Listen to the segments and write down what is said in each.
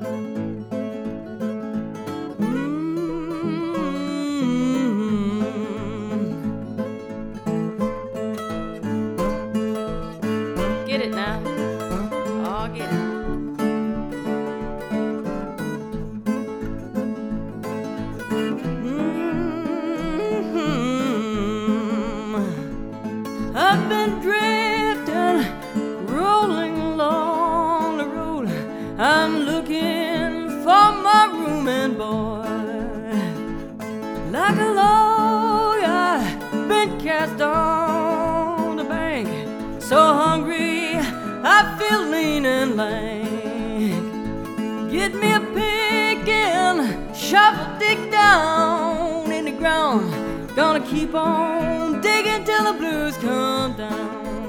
Get it now. Oh, get it. I've been drifting, rolling along the road. I'm looking for my rooming boy. Like a log, I've been cast on the bank. So hungry, I feel lean and lank. Get me a pick and shovel, dig down in the ground. Gonna keep on digging till the blues come down.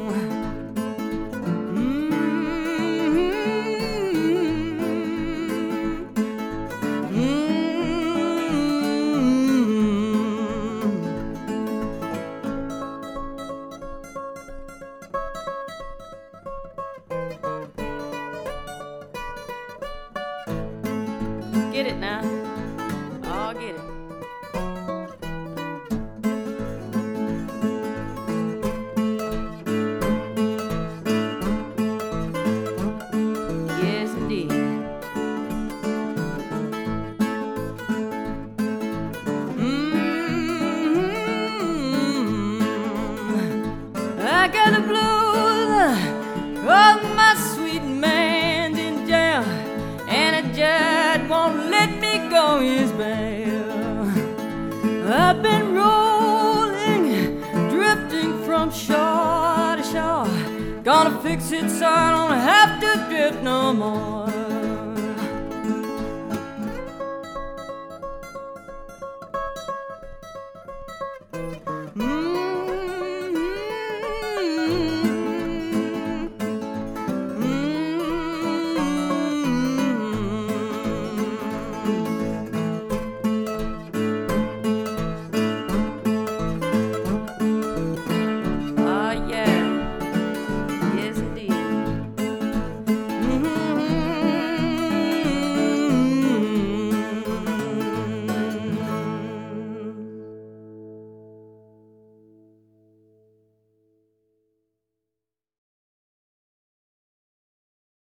Get it now. Oh, get it. Yes, indeed. I got the blues of my sweet man in jail, and it just won't let me go his bail. I've been rolling, drifting from shore to shore. Gonna fix it so I don't have to drift no more.